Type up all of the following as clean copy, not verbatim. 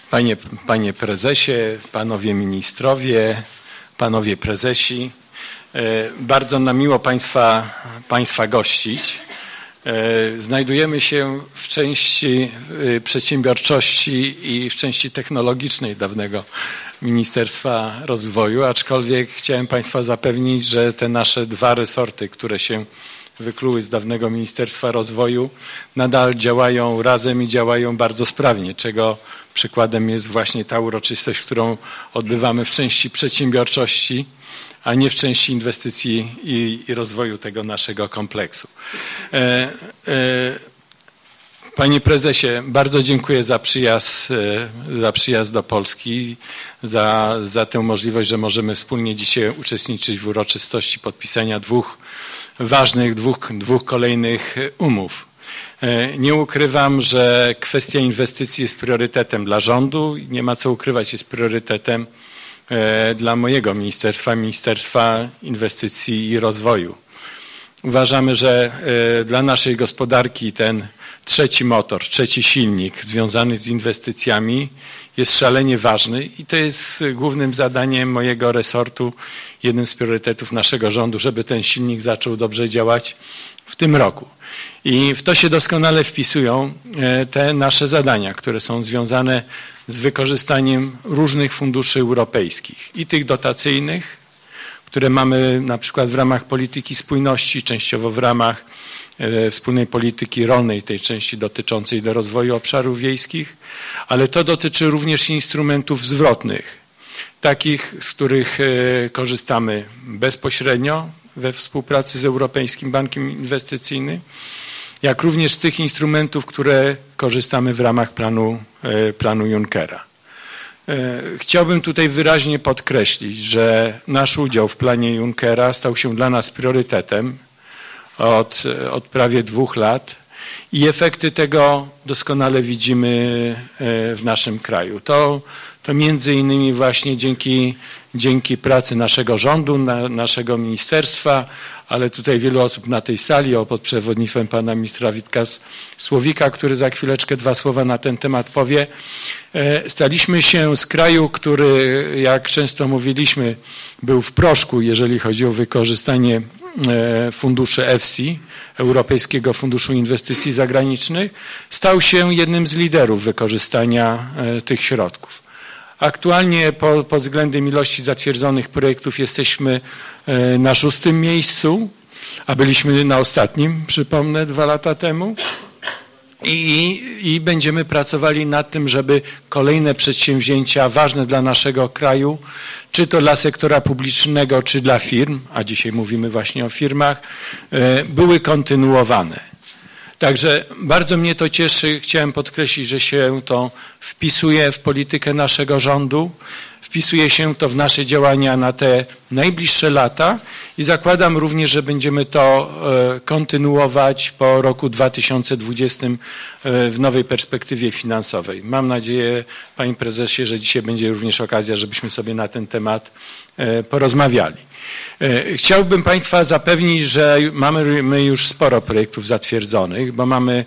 Panie prezesie, panowie ministrowie, panowie prezesi, bardzo nam miło Państwa gościć. Znajdujemy się w części przedsiębiorczości i w części technologicznej dawnego Ministerstwa Rozwoju, aczkolwiek chciałem Państwa zapewnić, że te nasze dwa resorty, które się wykluły z dawnego Ministerstwa Rozwoju, nadal działają razem i działają bardzo sprawnie, czego przykładem jest właśnie ta uroczystość, którą odbywamy w części przedsiębiorczości, a nie w części inwestycji i rozwoju tego naszego kompleksu. Panie prezesie, bardzo dziękuję za przyjazd do Polski, za tę możliwość, że możemy wspólnie dzisiaj uczestniczyć w uroczystości podpisania dwóch kolejnych umów. Nie ukrywam, że kwestia inwestycji jest priorytetem dla rządu i nie ma co ukrywać, jest priorytetem dla mojego ministerstwa, Ministerstwa Inwestycji i Rozwoju. Uważamy, że dla naszej gospodarki ten trzeci motor, trzeci silnik związany z inwestycjami jest szalenie ważny i to jest głównym zadaniem mojego resortu, jednym z priorytetów naszego rządu, żeby ten silnik zaczął dobrze działać w tym roku. I w to się doskonale wpisują te nasze zadania, które są związane z wykorzystaniem różnych funduszy europejskich i tych dotacyjnych, które mamy na przykład w ramach polityki spójności, częściowo w ramach wspólnej polityki rolnej, tej części dotyczącej do rozwoju obszarów wiejskich, ale to dotyczy również instrumentów zwrotnych, takich, z których korzystamy bezpośrednio we współpracy z Europejskim Bankiem Inwestycyjnym, jak również z tych instrumentów, które korzystamy w ramach planu Junckera. Chciałbym tutaj wyraźnie podkreślić, że nasz udział w planie Junckera stał się dla nas priorytetem od prawie 2 lat i efekty tego doskonale widzimy w naszym kraju. To między innymi właśnie dzięki pracy naszego rządu, naszego ministerstwa, ale tutaj wielu osób na tej sali pod przewodnictwem pana ministra Witka Słowika, który za chwileczkę 2 słowa na ten temat powie. Staliśmy się z kraju, który, jak często mówiliśmy, był w proszku, jeżeli chodzi o wykorzystanie funduszy EFSI, Europejskiego Funduszu Inwestycji Zagranicznych, stał się jednym z liderów wykorzystania tych środków. Aktualnie pod względem ilości zatwierdzonych projektów jesteśmy na 6. miejscu, a byliśmy na ostatnim, przypomnę, 2 lata temu. I będziemy pracowali nad tym, żeby kolejne przedsięwzięcia ważne dla naszego kraju, czy to dla sektora publicznego, czy dla firm, a dzisiaj mówimy właśnie o firmach, były kontynuowane. Także bardzo mnie to cieszy, chciałem podkreślić, że się to wpisuje w politykę naszego rządu, wpisuje się to w nasze działania na te najbliższe lata i zakładam również, że będziemy to kontynuować po roku 2020 w nowej perspektywie finansowej. Mam nadzieję, panie prezesie, że dzisiaj będzie również okazja, żebyśmy sobie na ten temat porozmawiali. Chciałbym Państwa zapewnić, że mamy już sporo projektów zatwierdzonych, bo mamy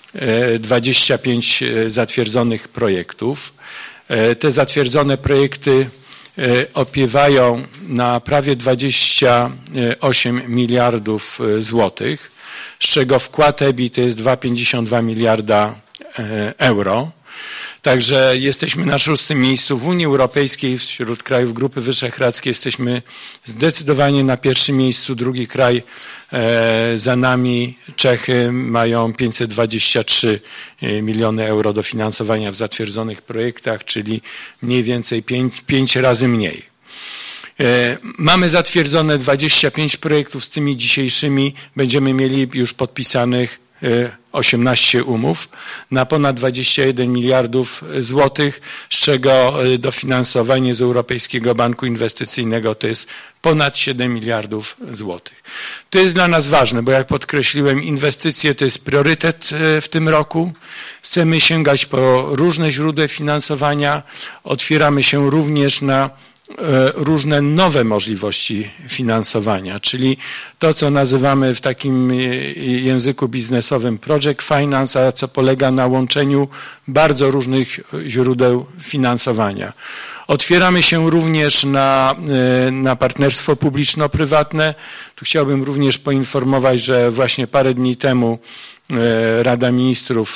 25 zatwierdzonych projektów. Te zatwierdzone projekty opiewają na prawie 28 miliardów złotych, z czego wkład EBI to jest 2,52 miliarda euro. Także jesteśmy na 6. miejscu w Unii Europejskiej, wśród krajów Grupy Wyszehradzkiej jesteśmy zdecydowanie na 1. miejscu, drugi kraj za nami, Czechy, mają 523 miliony euro dofinansowania w zatwierdzonych projektach, czyli mniej więcej 5 razy mniej. Mamy zatwierdzone 25 projektów, z tymi dzisiejszymi będziemy mieli już podpisanych 18 umów na ponad 21 miliardów złotych, z czego dofinansowanie z Europejskiego Banku Inwestycyjnego to jest ponad 7 miliardów złotych. To jest dla nas ważne, bo jak podkreśliłem, inwestycje to jest priorytet w tym roku. Chcemy sięgać po różne źródła finansowania. Otwieramy się również na różne nowe możliwości finansowania, czyli to, co nazywamy w takim języku biznesowym project finance, a co polega na łączeniu bardzo różnych źródeł finansowania. Otwieramy się również na partnerstwo publiczno-prywatne. Tu chciałbym również poinformować, że właśnie parę dni temu Rada Ministrów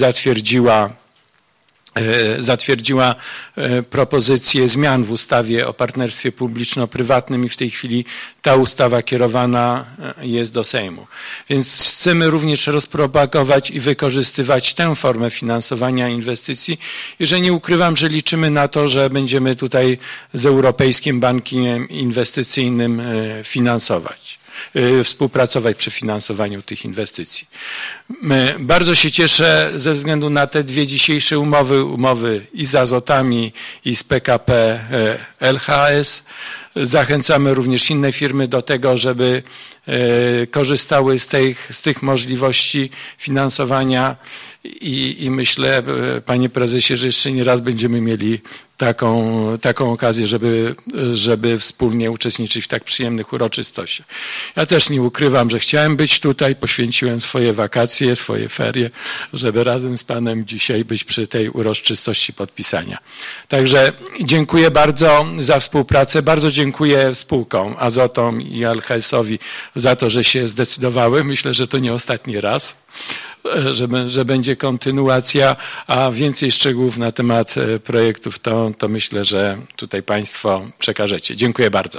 zatwierdziła propozycję zmian w ustawie o partnerstwie publiczno-prywatnym i w tej chwili ta ustawa kierowana jest do Sejmu. Więc chcemy również rozpropagować i wykorzystywać tę formę finansowania inwestycji i że nie ukrywam, że liczymy na to, że będziemy tutaj z Europejskim Bankiem Inwestycyjnym współpracować przy finansowaniu tych inwestycji. Bardzo się cieszę ze względu na te dwie dzisiejsze umowy i z Azotami, i z PKP LHS. Zachęcamy również inne firmy do tego, żeby korzystały z tych możliwości finansowania i myślę, panie prezesie, że jeszcze nie raz będziemy mieli taką okazję, żeby wspólnie uczestniczyć w tak przyjemnych uroczystościach. Ja też nie ukrywam, że chciałem być tutaj, poświęciłem swoje wakacje, swoje ferie, żeby razem z panem dzisiaj być przy tej uroczystości podpisania. Także dziękuję bardzo za współpracę, bardzo dziękuję spółkom, Azotom i LHS-owi za to, że się zdecydowały. Myślę, że to nie ostatni raz, że będzie kontynuacja, a więcej szczegółów na temat projektów to myślę, że tutaj państwo przekażecie. Dziękuję bardzo.